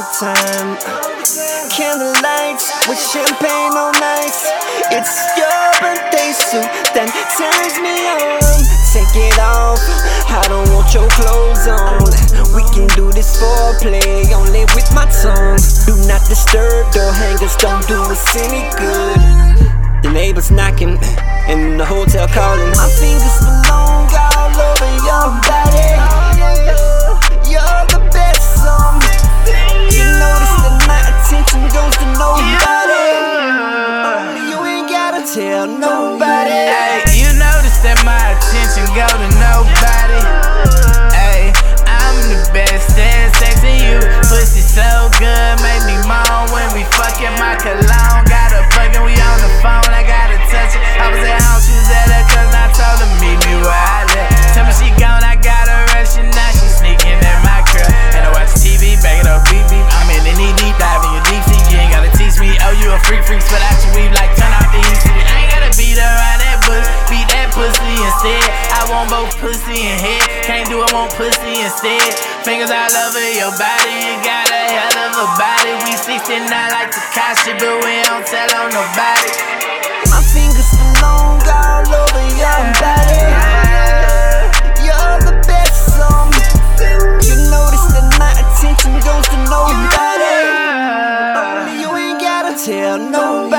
time. Candlelights with champagne on ice. It's your birthday suit that turns me on. Take it off, I don't want your clothes on. We can do this foreplay only with my tongue. Do not disturb, door hangers don't do us any good. The neighbors knocking and the hotel calling. My fingers belong all over your body. You're the best song. You notice that my attention goes to nobody. You ain't gotta tell nobody. Hey, you notice that my attention go to nobody. Hey, I'm the best at sexing you. Pussy so good, make me moan when we fucking my cologne. Got her fucking, we on the phone, I gotta touch it. I was at home, she was at her cousin, I told her meet me where I live. Tell me she gone, I got her rushing, now she sneaking in my crib. And I watch TV, back it up, beep beep. I'm in the deep dive in your deep sea. You ain't gotta teach me, oh you a freak, spit out your weave like turn off the heat. I ain't gotta beat around that bush, beat that pussy instead. I want both pussy and head, can't do it, want pussy instead. Fingers all over your body, you got a hell of a body. We 69 like Takashi, but we don't tell on nobody. My fingers belong all over your body. You're the best song. You notice that my attention goes to nobody. You ain't gotta tell nobody.